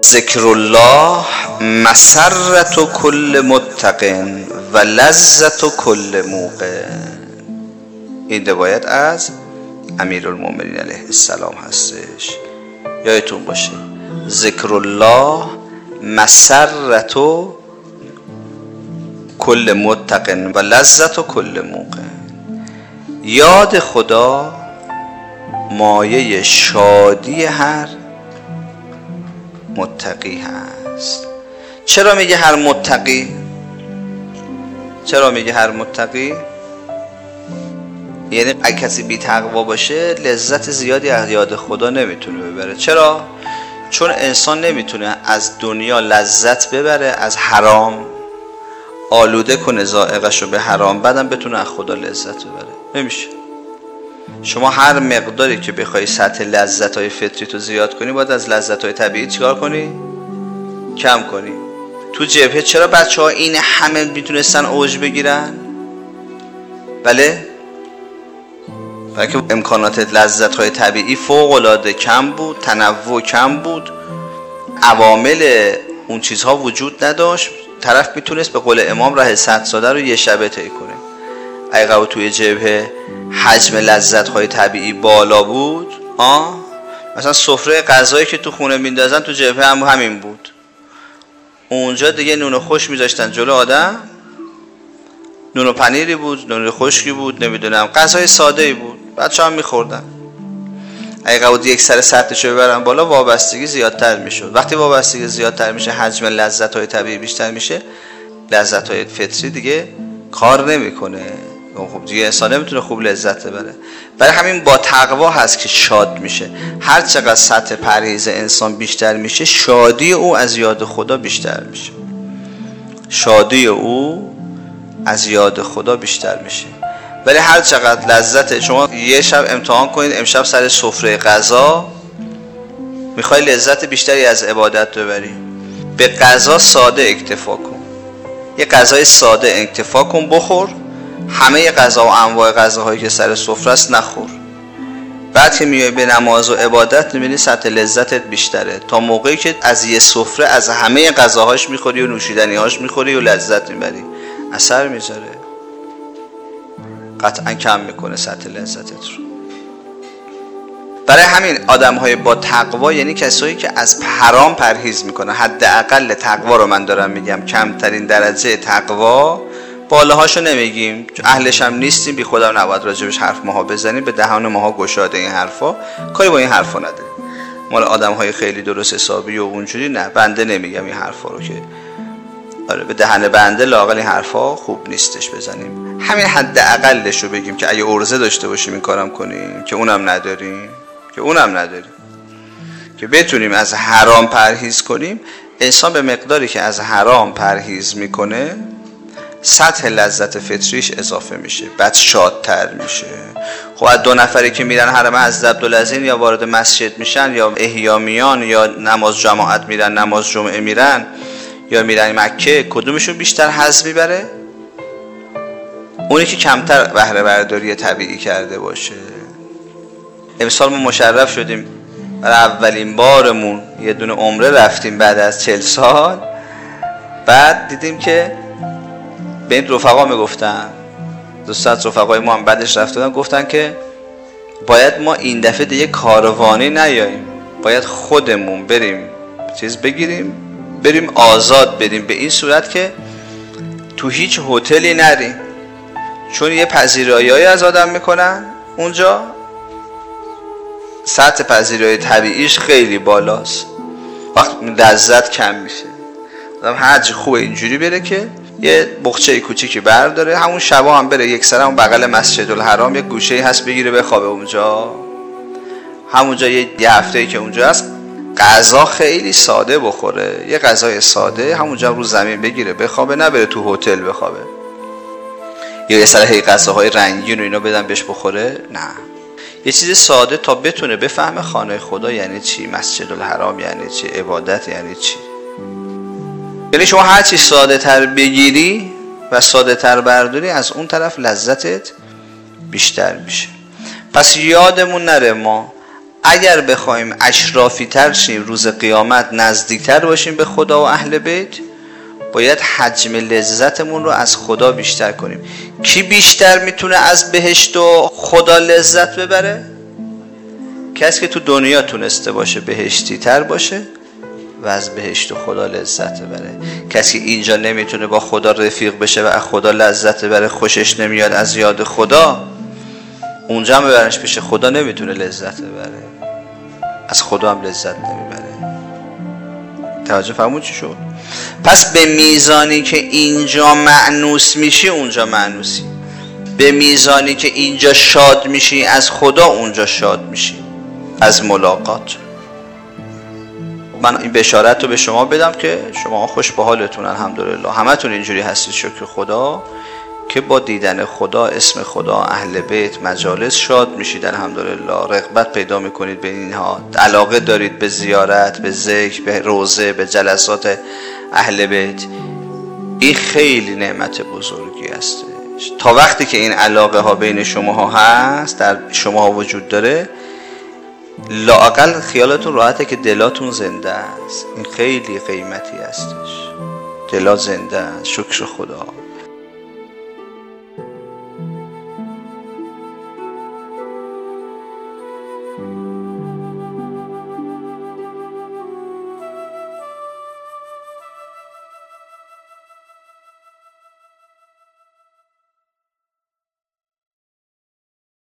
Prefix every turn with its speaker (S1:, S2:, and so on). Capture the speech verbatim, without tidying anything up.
S1: ذکر الله مسرت کل متق و لذت کل موقن. این روایت از امیرالمومنین علیه السلام هستش. یادتون باشه ذکر الله مسرت کل متق و لذت کل موقن. یاد خدا مایه شادی هر متقی هست. چرا میگه هر متقی؟ چرا میگه هر متقی؟ یعنی اگه کسی بی تقوا باشه لذت زیادی از یاد خدا نمیتونه ببره. چرا؟ چون انسان نمیتونه از دنیا لذت ببره، از حرام آلوده کنه ذائقه‌شو به حرام، بعدم بتونه از خدا لذت ببره. نمیشه. شما هر مقداری که بخوای سطح لذت‌های فطری تو زیاد کنی، باید از لذت‌های طبیعی چیکار کنی؟ کم کنی. تو جبهه چرا بچه‌ها این همه میتونستن اوج بگیرن؟ بله؟ برای که امکانات لذت‌های طبیعی فوق‌العاده کم بود، تنوع کم بود، عوامل اون چیزها وجود نداشت. طرف میتونست به قول امام راه صد ساله رو یه شبه طی کنه. اگه توی جبهه حجم لذت‌های طبیعی بالا بود، آه مثلا سفره غذایی که تو خونه میندازن تو جبهه هم همین بود. اونجا دیگه نون خوش میذاشتن جلو آدم، نون و پنیری بود، نون خشکی بود، نمیدونم غذای ساده‌ای بود، بچه‌ها هم می‌خوردن. اگه قبول یک سر سطحش رو ببرن بالا، وابستگی زیادتر میشد. وقتی وابستگی زیادتر میشه، حجم لذت‌های طبیعی بیشتر میشه، لذت‌های فطری دیگه کار نمیکنه. خب دیگه انسان نمیتونه خوب لذت ببره. برای همین با تقوا هست که شاد میشه. هر چقدر سطح پرهیز انسان بیشتر میشه، شادی او از یاد خدا بیشتر میشه. شادی او از یاد خدا بیشتر میشه. ولی هر چقدر لذت، شما یه شب امتحان کنید، امشب سر سفره غذا میخوای لذت بیشتری از عبادت ببری، به غذا ساده اکتفا کن. یه غذای ساده اکتفا کن، بخور. همه غذا و انواع غذاهایی که سر سفره است نخور. بعد که میای به نماز و عبادت، میبینی سطح لذتت بیشتره تا موقعی که از یه سفره از همه غذاهاش میخوری و نوشیدنیهاش میخوری و لذت میبری. اثر میذاره، قطعا کم میکنه سطح لذتت رو. برای همین آدم‌های با تقوا یعنی کسایی که از حرام پرهیز میکنن. حداقل تقوا رو من دارم میگم، کمترین درجه تقوا. بالاهاشو نمیگیم، اهلش هم نیستیم، بی خودم نباید راجبش حرف ماها بزنیم، به دهان ماها گشاده این حرفا، کاری با این حرفا نداریم. مال آدم‌های خیلی درست حسابی و اونجوری نه، بنده نمیگم این حرفا رو که آره به دهن بنده لااقل این حرفا خوب نیستش بزنیم. همین حداقلش رو بگیم که اگه عرضه داشته باشیم این کارم کنیم، که اونم نداریم، که اونم نداریم، که بتونیم از حرام پرهیز کنیم. انسان به مقداری که از حرام پرهیز میکنه، سطح لذت فطریش اضافه میشه، بعد شادتر میشه. خب از دو نفری که میرن حرم حضرت عبدالعظیم یا وارد مسجد میشن یا احیا میان یا نماز جماعت میرن، نماز جمعه میرن یا میرن مکه، کدومشون بیشتر حظ میبره؟ اونی که کمتر بهره برداری طبیعی کرده باشه. امسال ما مشرف شدیم، برای اولین بارمون یه دونه عمره رفتیم بعد از چهل سال. بعد دیدیم که به این رفقا میگفتن، دوستان رفقای ما هم بعدش رفتن، گفتن که باید ما این دفعه دیگه کاروانی نیاییم، باید خودمون بریم چیز بگیریم، بریم آزاد بریم، به این صورت که تو هیچ هتلی نریم، چون یه پذیرایی‌هایی از آدم میکنن اونجا، سطح پذیرایی طبیعیش خیلی بالاست، وقت لذت کم میشه. آدم هرچی خوبه اینجوری بره که یه بخچه کوچیکی برداره، همون شبا هم بره یک سر اون بغل مسجد الحرام یه گوشه‌ای هست بگیره بخوابه اونجا. همونجا یه, یه هفته‌ای که اونجا هست، غذا خیلی ساده بخوره، یه غذای ساده همونجا رو زمین بگیره بخوابه، نبره تو هتل بخوابه یا یه سر هی غذاهای رنگین و اینا بدن بهش بخوره. نه، یه چیز ساده تا بتونه بفهمه خانه خدا یعنی چی، مسجد الحرام یعنی چی، عبادت یعنی چی. یعنی شما هر چی ساده تر بگیری و ساده تر برداری، از اون طرف لذتت بیشتر میشه. پس یادمون نره ما اگر بخوایم اشرافی تر شیم، روز قیامت نزدیکتر باشیم به خدا و اهل بیت، باید حجم لذتمون رو از خدا بیشتر کنیم. کی بیشتر میتونه از بهشت و خدا لذت ببره؟ کسی که تو دنیا تونسته باشه بهشتی تر باشه و از بهشت و خدا لذت ببره. کسی که اینجا نمیتونه با خدا رفیق بشه و از خدا لذت ببره، خوشش نمیاد از یاد خدا، اونجا هم ببرنش پیش خدا نمیتونه لذت ببره، از خدا هم لذت نمیبره. توجه فرمود چی شد؟ پس به میزانی که اینجا مأنوس میشی اونجا مأنوسی، به میزانی که اینجا شاد میشی از خدا اونجا شاد میشی از ملاقات. من این بشارت رو به شما بدم که شما خوش به حالتون الحمدلله، همتون اینجوری هستید شکر خدا که با دیدن خدا، اسم خدا، اهل بیت، مجالس شاد میشید الحمدلله، رغبت پیدا میکنید به اینها، علاقه دارید به زیارت، به ذکر، به روضه، به جلسات اهل بیت. این خیلی نعمت بزرگی است. تا وقتی که این علاقه ها بین شما ها هست، در شما ها وجود داره، لااقل خیالتون راحته که دلاتون زنده است. این خیلی قیمتی هستش، دلا زنده است. شکر خدا.